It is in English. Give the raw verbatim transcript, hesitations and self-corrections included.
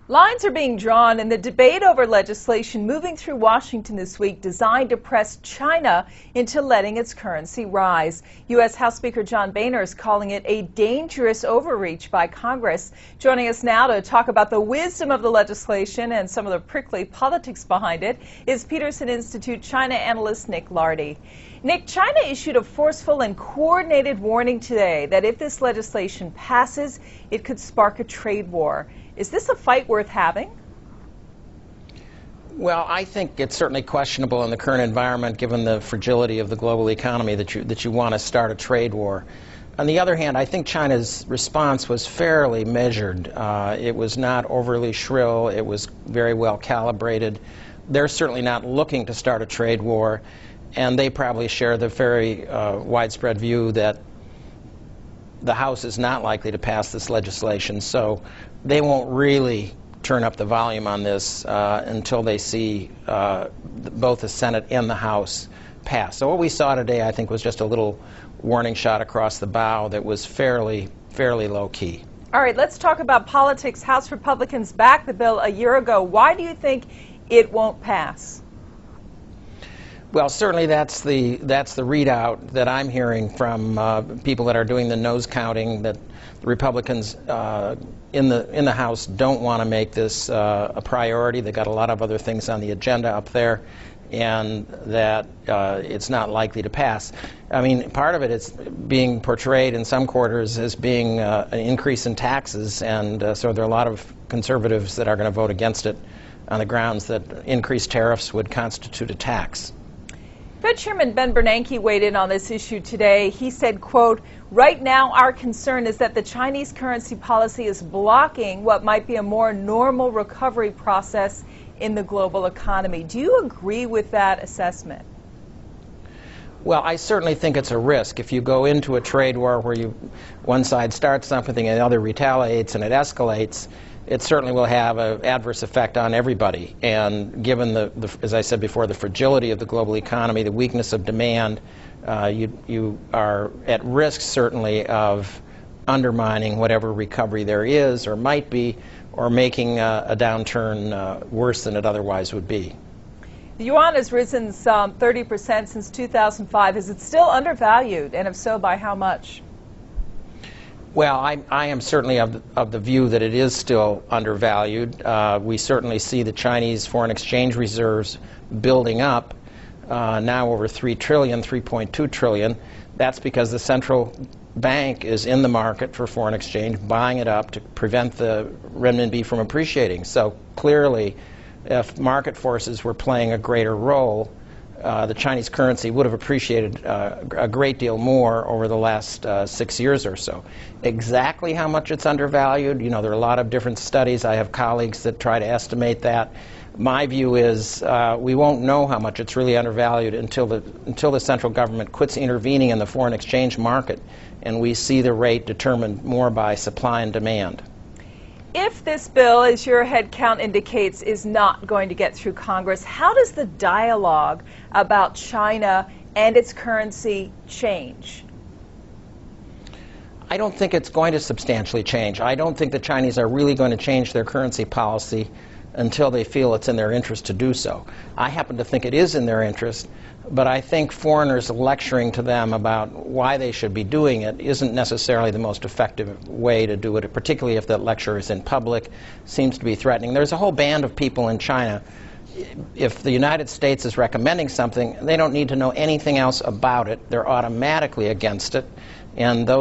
Lines are being drawn in the debate over legislation moving through Washington this week designed to press China into letting its currency rise. U S House Speaker John Boehner is calling it a dangerous overreach by Congress. Joining us now to talk about the wisdom of the legislation and some of the prickly politics behind it is Peterson Institute China analyst Nick Lardy. Nick, China issued a forceful and coordinated warning today that if this legislation passes, it could spark a trade war. Is this a fight worth having? Well, I think it's certainly questionable in the current environment, given the fragility of the global economy, that you, that you want to start a trade war. On the other hand, I think China's response was fairly measured. Uh, it was not overly shrill. It was very well calibrated. They're certainly not looking to start a trade war, and they probably share the very uh, widespread view that the House is not likely to pass this legislation, so they won't really turn up the volume on this uh, until they see uh, both the Senate and the House pass. So what we saw today, I think, was just a little warning shot across the bow that was fairly, fairly low-key. All right, let's talk about politics. House Republicans backed the bill a year ago. Why do you think it won't pass? Well, certainly that's the that's the readout that I'm hearing from uh, people that are doing the nose counting, that the Republicans uh, in the in the House don't want to make this uh, a priority. They've got a lot of other things on the agenda up there, and that uh, it's not likely to pass. I mean, part of it is being portrayed in some quarters as being uh, an increase in taxes, and uh, so there are a lot of conservatives that are going to vote against it on the grounds that increased tariffs would constitute a tax. Fed Chairman Ben Bernanke weighed in on this issue today. He said, quote, "Right now our concern is that the Chinese currency policy is blocking what might be a more normal recovery process in the global economy." Do you agree with that assessment? Well, I certainly think it's a risk. If you go into a trade war where you, one side starts something and the other retaliates and it escalates, it certainly will have an adverse effect on everybody. And given, the, the, as I said before, the fragility of the global economy, the weakness of demand, uh, you, you are at risk, certainly, of undermining whatever recovery there is or might be, or making uh, a downturn uh, worse than it otherwise would be. The yuan has risen some thirty percent since two thousand five. Is it still undervalued? And if so, by how much? Well, I, I am certainly of the, of the view that it is still undervalued. Uh, we certainly see the Chinese foreign exchange reserves building up, uh, now over three trillion dollars, three point two trillion dollars. That's because the central bank is in the market for foreign exchange, buying it up to prevent the renminbi from appreciating. So clearly, if market forces were playing a greater role, Uh, the Chinese currency would have appreciated uh, a great deal more over the last uh, six years or so. Exactly how much it's undervalued, you know, there are a lot of different studies. I have colleagues that try to estimate that. My view is uh, we won't know how much it's really undervalued until the, until the central government quits intervening in the foreign exchange market and we see the rate determined more by supply and demand. If this bill, as your head count indicates, is not going to get through Congress, how does the dialogue about China and its currency change? I don't think it's going to substantially change. I don't think the Chinese are really going to change their currency policy until they feel it's in their interest to do so. I happen to think it is in their interest, but I think foreigners lecturing to them about why they should be doing it isn't necessarily the most effective way to do it, particularly if that lecture is in public, seems to be threatening. There's a whole band of people in China. If the United States is recommending something, they don't need to know anything else about it. They're automatically against it, and those